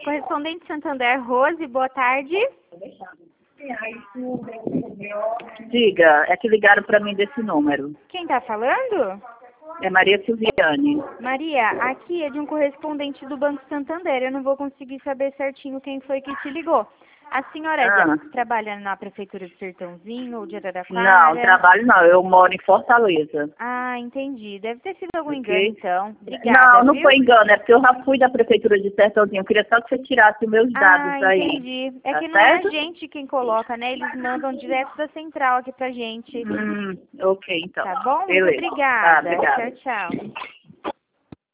correspondente Santander, Rose, boa tarde. Diga, é que ligaram para mim desse número. Quem tá falando? É Maria Silviane. Maria, aqui é de um correspondente do Banco Santander. Eu não vou conseguir saber certinho quem foi que te ligou. A senhora trabalha na Prefeitura de Sertãozinho ou de Araraquara? Não, trabalho não. Eu moro em Fortaleza. Ah, entendi. Deve ter sido algum engano, então. Obrigada, Não viu? foi engano. É porque eu já fui da Prefeitura de Sertãozinho. Eu queria só que você tirasse os meus dados aí. Entendi. É Tá que não é a certo? gente quem coloca, né? Eles mandam direto da central aqui pra gente. Ok, então. Tá bom? Muito Beleza. obrigada. Obrigada. Tchau, tchau.